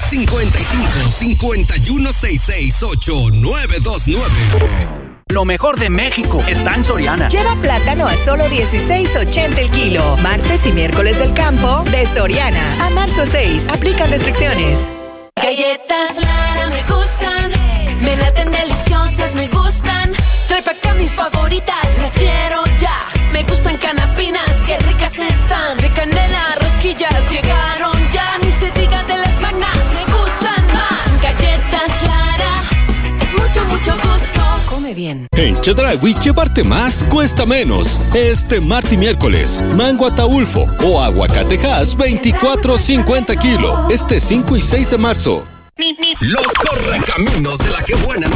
305-5166-8929. Lo mejor de México está en Soriana. Lleva plátano a solo $16.80 el kilo. Martes y miércoles del campo de Soriana. A marzo 6. Aplican restricciones. Galletas Lara me gustan. Me laten deliciosas, me gustan. Trae pa' acá mis favoritas, las quiero ya. Me gustan canapinas, qué ricas están. De canela, rosquillas, llegaron ya. Ni se diga de las magnas, me gustan más. Galletas Lara, es mucho, mucho gusto. Come bien. En Chedraui, llevarte más cuesta menos. Este martes y miércoles, mango ataulfo o aguacatejas 24.50 kilo. Este 5 y 6 de marzo. Los correcaminos de la que buena